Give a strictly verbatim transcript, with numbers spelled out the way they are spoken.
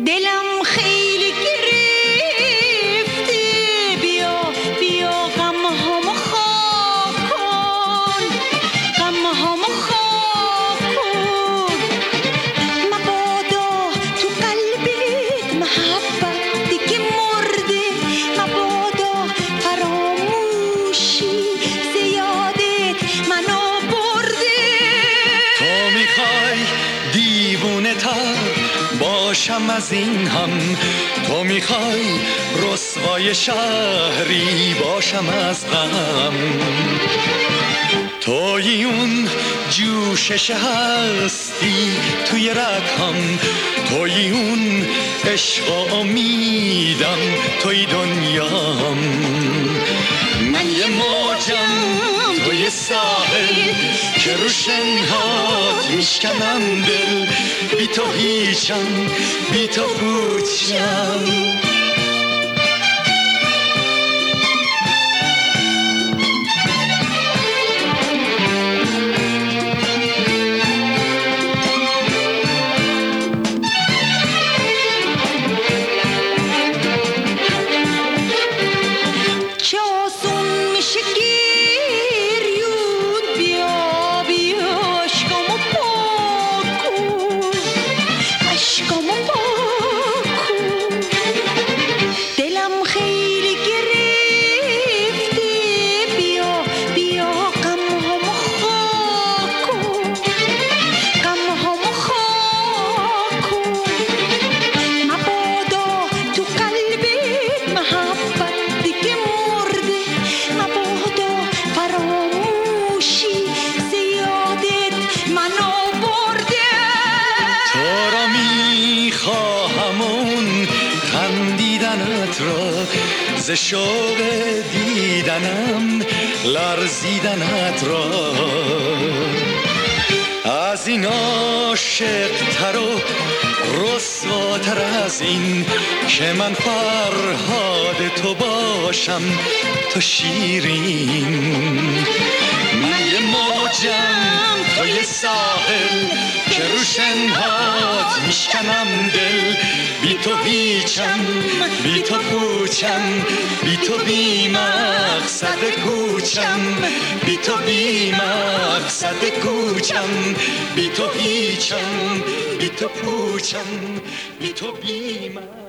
دلم خیلی گرفته، بیا بیا غمهامو خواب کن، غمهامو خواب کن. مبادا تو قلبت محبتی که مرده، مبادا فراموشی زیادت منو برده. تو میخوای دیوونه تر باشم از این هم، تو میخوای رسوای شهری باشم از غم. توی اون جوشش هستی توی رگم، توی اون عشق و امیدم، توی دنیام. من یه موجم توی ساحل که رو شنهات میشکنم دل، بی تو هیچم بی تو پوچم. ز شوق دیدنم لرزیدنت را، از این عاشق تر و رسواتر از این که من فرهاد تو باشم تو شیرین. من یه موجم تو یه ساحل که رو شنهات میشکنم دل، بی تو هیچم بی تو پوچم، بی تو بی مقصد کوچم، بی تو بی مقصد کوچم، بی تو هیچم بی تو پوچم، بی تو بی مقصد